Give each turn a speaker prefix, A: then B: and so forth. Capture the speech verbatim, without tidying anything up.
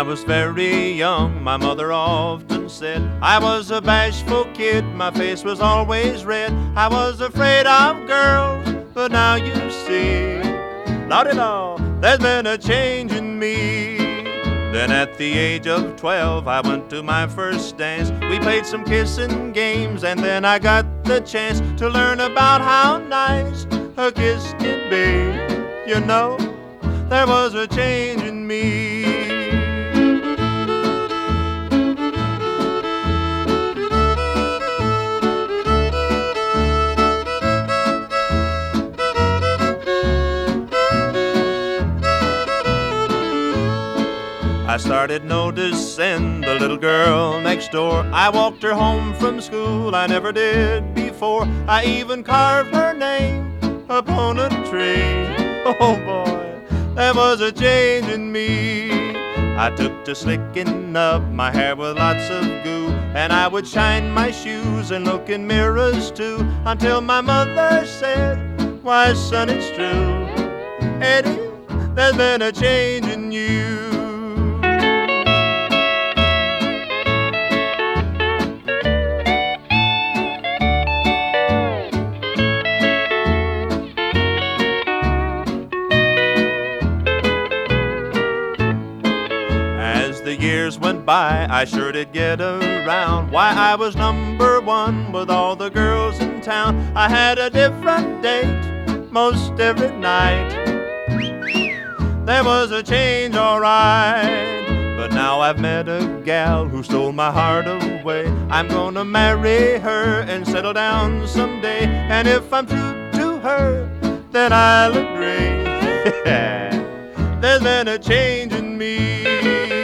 A: was very young, my mother often said I was a bashful kid, my face was always red. I was afraid of girls, but now you see, la-di-da, there's been a change in me. Then at the age of twelve, I went to my first dance. We played some kissing games, and then I got the chance to learn about how nice a kiss can be. You know, there was a change in me. I started noticing the little girl next door. I walked her home from school, I never did before. I even carved her name upon a tree. Oh boy, there was a change in me. I took to slicking up my hair with lots of goo, and I would shine my shoes and look in mirrors too, until my mother said, "Why, son, it's true, Eddie, there's been a change in you." The years went by, I sure did get around. Why, I was number one with all the girls in town. I had a different date most every night. There was a change, alright, but now I've met a gal who stole my heart away. I'm gonna marry her and settle down someday, and if I'm true to her, then I'll agree. There's been a change in me.